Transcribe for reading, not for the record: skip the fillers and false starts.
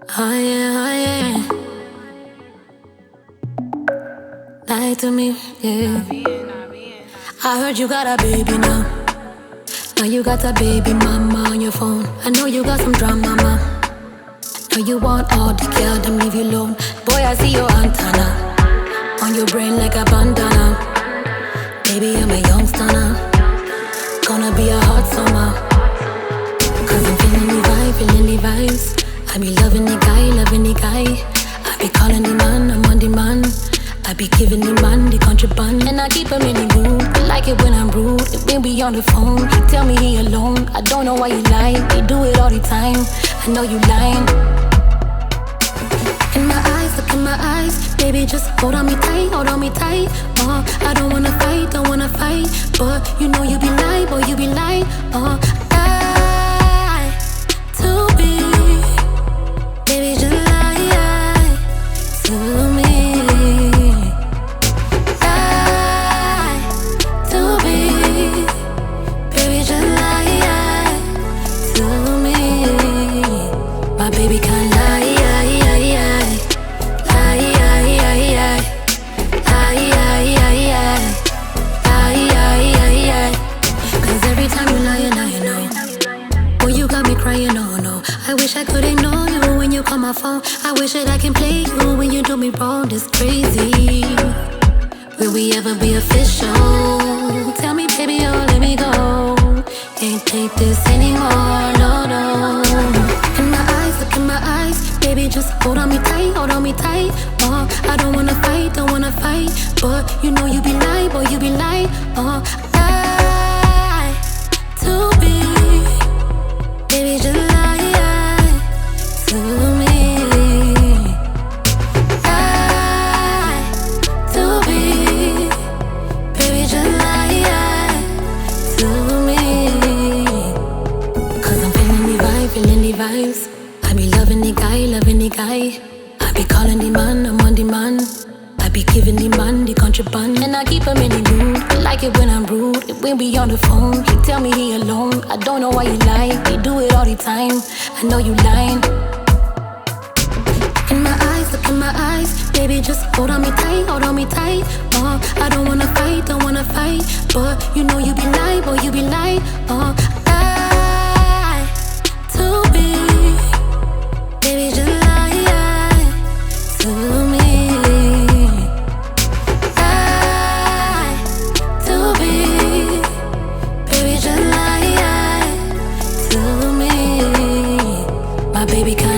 Oh yeah, oh yeah. Lie to me, yeah. I heard you got a baby now. Now you got a baby mama on your phone. I know you got some drama, mama. Now you want all the girl, them leave you alone. Boy, I see your antenna on your brain like a bandana. Baby, I'm a youngster now. Gonna be a hot summer. Cause I'm feeling the vibe, feeling the vibes. I be loving the guy. I be calling the man, I'm on the man. I be giving the man the contraband. And I keep him in the mood. I like it when I'm rude. When we on the phone, he tell me he alone. I don't know why you lie. You do it all the time. I know you lying. In my eyes, look in my eyes. Baby, just hold on me tight, hold on me tight. I don't wanna fight, don't wanna fight. But you know you be lying, boy, you be lying. Lie to me. Baby, just lie to me. Lie to me. Baby, just lie to me. My baby can't lie. Crying, oh no. I wish I could ignore you when you call my phone. I wish that I can play you when you do me wrong. This crazy. Will we ever be official? Tell me, baby, oh, let me go. Can't take this anymore, no, no. In my eyes, look in my eyes. Baby, just hold on me tight, hold on me tight. I don't wanna fight, don't wanna fight. But you know you be lying, boy, you be lying. Lie to me. Baby, just lie to me. Lie to me. Baby, just lie to me. Cause I'm feeling the vibe, feeling the vibes. I be loving the guy. I be calling the man, I'm on the man. I be giving the man the contraband. And I keep him in the mood. I like it when I'm rude. When we on the phone, he tell me he alone. I don't know why you lie. You do it all the time. I know you lying. In my eyes, look in my eyes. Baby, just hold on me tight, hold on me tight. I don't wanna fight, don't wanna fight. But you know you be lying, boy, you be lying. Lie to me. Baby, just lie to me. My baby